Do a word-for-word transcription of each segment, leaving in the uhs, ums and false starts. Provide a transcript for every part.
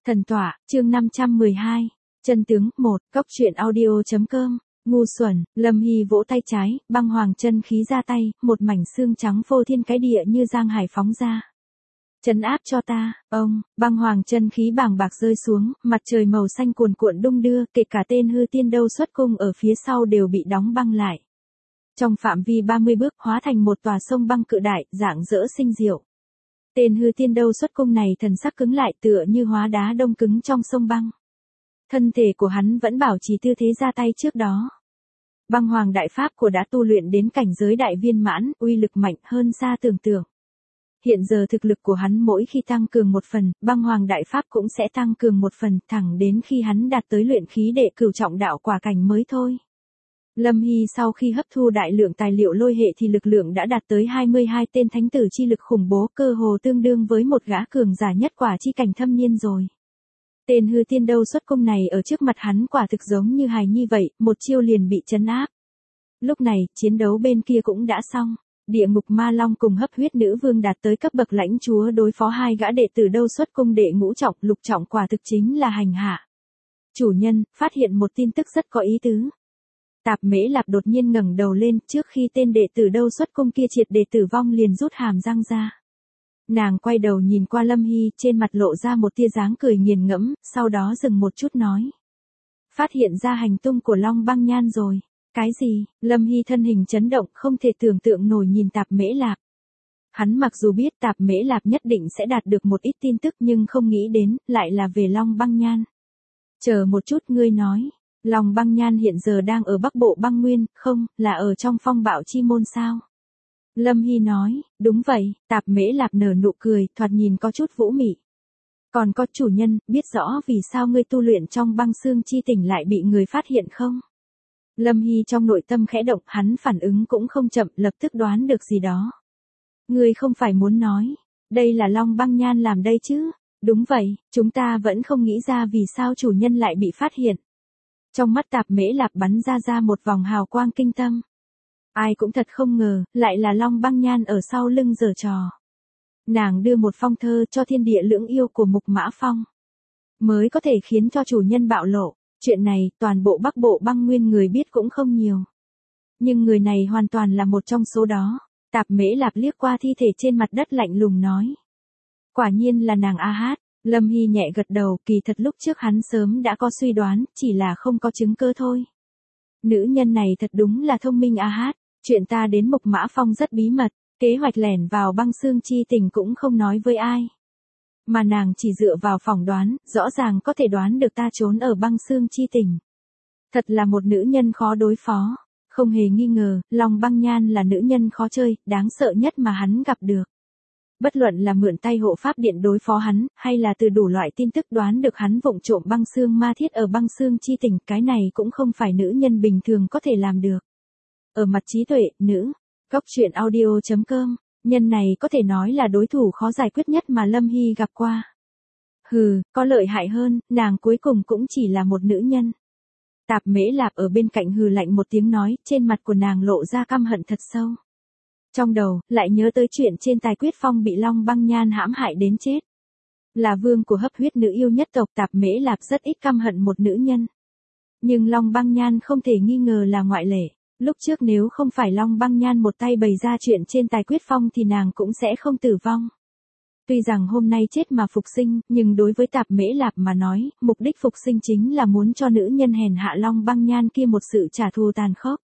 Thần tọa, chương năm trăm mười hai. Chân tướng, một, cốc truyện audio.com. Ngu xuẩn, Lâm Hy vỗ tay trái, băng hoàng chân khí ra tay, một mảnh xương trắng phô thiên cái địa như giang hải phóng ra. Trấn áp cho ta, ông, băng hoàng chân khí bàng bạc rơi xuống, mặt trời màu xanh cuồn cuộn đung đưa, kể cả tên hư tiên đâu xuất cung ở phía sau đều bị đóng băng lại. Trong phạm vi ba mươi bước hóa thành một tòa sông băng cự đại, dạng dỡ sinh diệu. Tên hư tiên đâu xuất cung này thần sắc cứng lại tựa như hóa đá đông cứng trong sông băng. Thân thể của hắn vẫn bảo trì tư thế ra tay trước đó. Băng hoàng đại pháp của đã tu luyện đến cảnh giới đại viên mãn, uy lực mạnh hơn xa tưởng tượng. Hiện giờ thực lực của hắn mỗi khi tăng cường một phần, băng hoàng đại pháp cũng sẽ tăng cường một phần, thẳng đến khi hắn đạt tới luyện khí đệ cửu trọng đạo quả cảnh mới thôi. Lâm Hy sau khi hấp thu đại lượng tài liệu lôi hệ thì lực lượng đã đạt tới hai mươi hai tên thánh tử chi lực khủng bố, cơ hồ tương đương với một gã cường giả nhất quả chi cảnh thâm niên rồi. Tên hư tiên đâu xuất cung này ở trước mặt hắn quả thực giống như hài nhi vậy, một chiêu liền bị trấn áp. Lúc này, chiến đấu bên kia cũng đã xong. Địa ngục ma long cùng hấp huyết nữ vương đạt tới cấp bậc lãnh chúa đối phó hai gã đệ tử đâu xuất cung đệ ngũ trọng, lục trọng quả thực chính là hành hạ. Chủ nhân, phát hiện một tin tức rất có ý tứ. Tạp Mễ Lạp đột nhiên ngẩng đầu lên, trước khi tên đệ tử đâu xuất cung kia triệt để tử vong liền rút hàm răng ra. Nàng quay đầu nhìn qua Lâm Hy, trên mặt lộ ra một tia dáng cười nghiền ngẫm, sau đó dừng một chút nói. Phát hiện ra hành tung của Long Băng Nhan rồi. Cái gì? Lâm Hy thân hình chấn động, không thể tưởng tượng nổi nhìn Tạp Mễ Lạp. Hắn mặc dù biết Tạp Mễ Lạp nhất định sẽ đạt được một ít tin tức nhưng không nghĩ đến, lại là về Long Băng Nhan. Chờ một chút, ngươi nói. Long Băng Nhan hiện giờ đang ở Bắc Bộ băng nguyên, không, là ở trong phong bạo chi môn sao? Lâm Hy nói, đúng vậy, Tạp Mễ Lạp nở nụ cười, thoạt nhìn có chút vũ mị. Còn có chủ nhân, biết rõ vì sao ngươi tu luyện trong băng xương chi tỉnh lại bị người phát hiện không? Lâm Hy trong nội tâm khẽ động, hắn phản ứng cũng không chậm, lập tức đoán được gì đó. Ngươi không phải muốn nói, đây là Long Băng Nhan làm đây chứ? Đúng vậy, chúng ta vẫn không nghĩ ra vì sao chủ nhân lại bị phát hiện. Trong mắt Tạp Mễ Lạp bắn ra ra một vòng hào quang kinh tâm. Ai cũng thật không ngờ, lại là Long Băng Nhan ở sau lưng giở trò. Nàng đưa một phong thơ cho thiên địa lưỡng yêu của Mục Mã Phong. Mới có thể khiến cho chủ nhân bạo lộ. Chuyện này, toàn bộ Bắc Bộ băng nguyên người biết cũng không nhiều. Nhưng người này hoàn toàn là một trong số đó. Tạp Mễ Lạp liếc qua thi thể trên mặt đất lạnh lùng nói. Quả nhiên là nàng A Hát. Lâm Hy nhẹ gật đầu, kỳ thật lúc trước hắn sớm đã có suy đoán, chỉ là không có chứng cơ thôi. Nữ nhân này thật đúng là thông minh A Hát. Chuyện ta đến Mục Mã Phong rất bí mật, kế hoạch lẻn vào băng xương chi tình cũng không nói với ai. Mà nàng chỉ dựa vào phỏng đoán, rõ ràng có thể đoán được ta trốn ở băng xương chi tình. Thật là một nữ nhân khó đối phó. Không hề nghi ngờ, Long Băng Nhan là nữ nhân khó chơi, đáng sợ nhất mà hắn gặp được. Bất luận là mượn tay hộ pháp điện đối phó hắn, hay là từ đủ loại tin tức đoán được hắn vụng trộm băng xương ma thiết ở băng xương chi tình, cái này cũng không phải nữ nhân bình thường có thể làm được. Ở mặt trí tuệ, nữ, cốc truyện audio.com, nhân này có thể nói là đối thủ khó giải quyết nhất mà Lâm Hy gặp qua. Hừ, có lợi hại hơn, nàng cuối cùng cũng chỉ là một nữ nhân. Tạp Mễ Lạp ở bên cạnh hừ lạnh một tiếng nói, trên mặt của nàng lộ ra căm hận thật sâu. Trong đầu, lại nhớ tới chuyện trên Tài Quyết Phong bị Long Băng Nhan hãm hại đến chết. Là vương của hấp huyết nữ yêu nhất tộc, Tạp Mễ Lạp rất ít căm hận một nữ nhân. Nhưng Long Băng Nhan không thể nghi ngờ là ngoại lệ. Lúc trước nếu không phải Long Băng Nhan một tay bày ra chuyện trên Tài Quyết Phong thì nàng cũng sẽ không tử vong. Tuy rằng hôm nay chết mà phục sinh, nhưng đối với Tạp Mễ Lạp mà nói, mục đích phục sinh chính là muốn cho nữ nhân hèn hạ Long Băng Nhan kia một sự trả thù tàn khốc.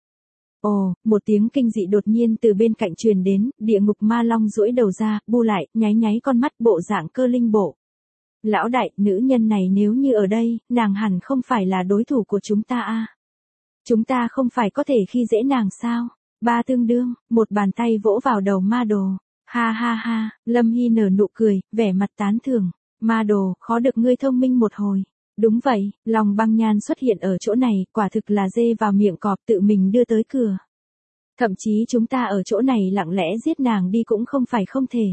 Ồ, một tiếng kinh dị đột nhiên từ bên cạnh truyền đến, địa ngục ma long duỗi đầu ra, bu lại, nháy nháy con mắt bộ dạng cơ linh bộ. Lão đại, nữ nhân này nếu như ở đây, nàng hẳn không phải là đối thủ của chúng ta a. Chúng ta không phải có thể khi dễ nàng sao? Ba tương đương, một bàn tay vỗ vào đầu ma đồ. Ha ha ha, Lâm Hy nở nụ cười, vẻ mặt tán thưởng. Ma đồ, khó được ngươi thông minh một hồi. Đúng vậy, Long Băng Nhan xuất hiện ở chỗ này, quả thực là dê vào miệng cọp tự mình đưa tới cửa. Thậm chí chúng ta ở chỗ này lặng lẽ giết nàng đi cũng không phải không thể.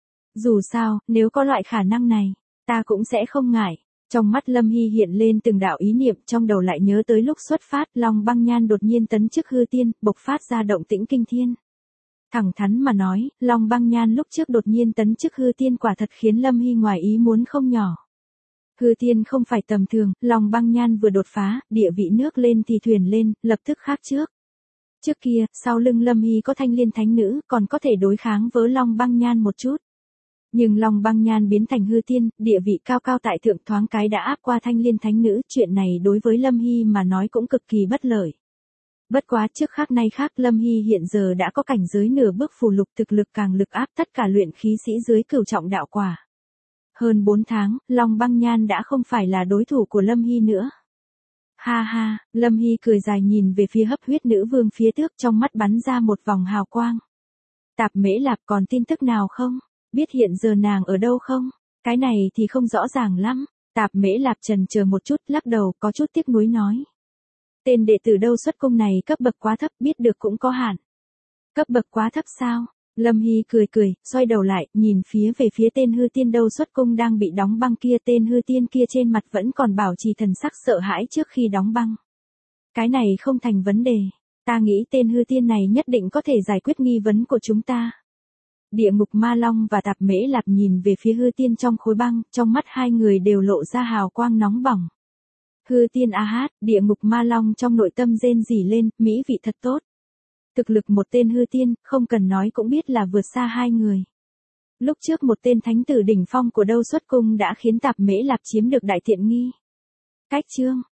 Dù sao, nếu có loại khả năng này, ta cũng sẽ không ngại. Trong mắt Lâm Hy hiện lên từng đạo ý niệm, trong đầu lại nhớ tới lúc xuất phát, Long Băng Nhan đột nhiên tấn chức hư tiên, bộc phát ra động tĩnh kinh thiên. Thẳng thắn mà nói, Long Băng Nhan lúc trước đột nhiên tấn chức hư tiên quả thật khiến Lâm Hy ngoài ý muốn không nhỏ. Hư tiên không phải tầm thường, Long Băng Nhan vừa đột phá, địa vị nước lên thì thuyền lên, lập tức khác trước. Trước kia, sau lưng Lâm Hy có Thanh Liên Thánh Nữ, còn có thể đối kháng với Long Băng Nhan một chút. Nhưng Long Băng Nhan biến thành hư tiên, địa vị cao cao tại thượng thoáng cái đã áp qua Thanh Liên Thánh Nữ, chuyện này đối với Lâm Hy mà nói cũng cực kỳ bất lợi. Bất quá trước khác nay khác, Lâm Hy hiện giờ đã có cảnh giới nửa bước phù lục, thực lực càng lực áp tất cả luyện khí sĩ dưới cửu trọng đạo quả. Hơn bốn tháng, Long Băng Nhan đã không phải là đối thủ của Lâm Hy nữa. Ha ha, Lâm Hy cười dài nhìn về phía Hấp Huyết Nữ Vương phía trước, trong mắt bắn ra một vòng hào quang. Tạp Mễ Lạp còn tin tức nào không? Biết hiện giờ nàng ở đâu không? Cái này thì không rõ ràng lắm. Tạp Mễ Lạp trần chờ một chút, lắc đầu, có chút tiếc nuối nói. Tên đệ tử Đâu Xuất Cung này cấp bậc quá thấp, biết được cũng có hạn. Cấp bậc quá thấp sao? Lâm Hy cười cười, xoay đầu lại, nhìn phía về phía tên hư tiên Đâu Xuất Cung đang bị đóng băng kia. Tên hư tiên kia trên mặt vẫn còn bảo trì thần sắc sợ hãi trước khi đóng băng. Cái này không thành vấn đề. Ta nghĩ tên hư tiên này nhất định có thể giải quyết nghi vấn của chúng ta. Địa Ngục Ma Long và Tạp Mễ Lạp nhìn về phía hư tiên trong khối băng, trong mắt hai người đều lộ ra hào quang nóng bỏng. Hư tiên a hát, Địa Ngục Ma Long trong nội tâm rên rỉ lên, mỹ vị thật tốt. Thực lực một tên hư tiên, không cần nói cũng biết là vượt xa hai người. Lúc trước một tên thánh tử đỉnh phong của Đâu Xuất Cung đã khiến Tạp Mễ Lạp chiếm được đại tiện nghi. Cách chương